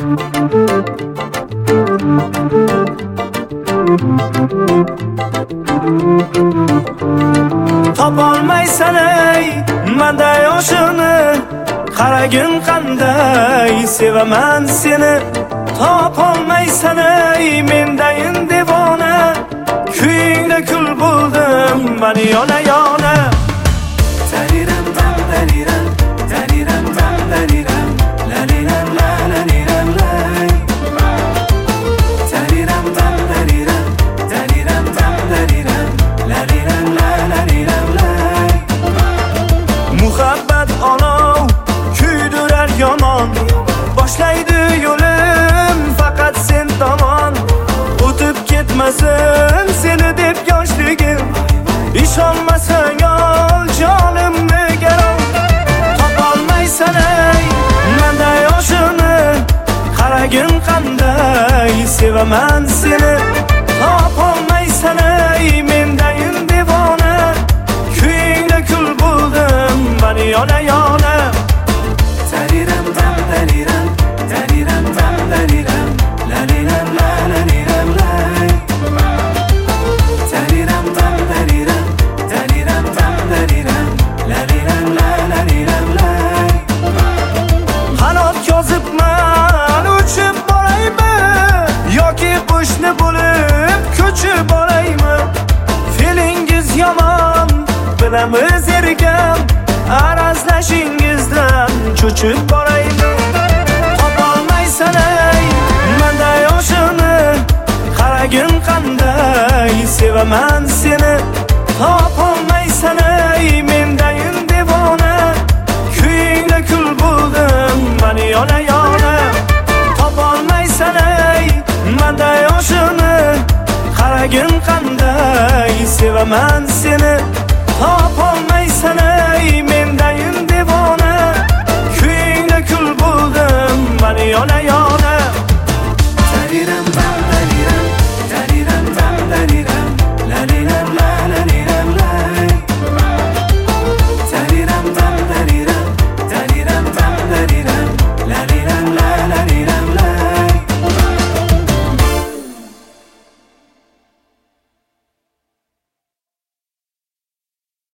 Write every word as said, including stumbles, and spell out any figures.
Topolmaysan ey manda yoshini, qaragin qanday sevaman seni. Topolmaysan ey mendayin devona, kuyingda kul bo'ldim men yona yona. Tariram tam tariram, tariram tam tariram, la liram la la liram lay. Tariram tam tariram, tariram tam tariram, la liram la la liram lay. Muhabbat olov kuydirar yomon, boshlaydi yo'lim faqat sen tomon. O'tib ketmasin seni deb yoshligim, ishonmasang ol jonimni garov. Topolmaysan ey manda yoshini, qaragin qanday sevaman seni. Topolmaysan ey mendayin devona, kuyingda kul bo'ldim men yona yona. Tariram tam tariram, tariram tam tariram, la liram la la liram lay. Tariram tam tariram, tariram tam tariram, la liram la la liram lay. Qanot yozibman uchib boraymi, yoki qushni bo'lib ko'chib boraymi? Feelingiz yomon bilamiz ergam, arazlashingizdan cho'chib boraymi? Topolmaysan ey manda yoshini, qaragin qanday sevaman seni. Topolmaysan ey mendayin devona, kuyingda kul bo'ldim men yona yona. Topolmaysan ey manda yoshini, qaragin qanday sevaman seni. Topolmaysan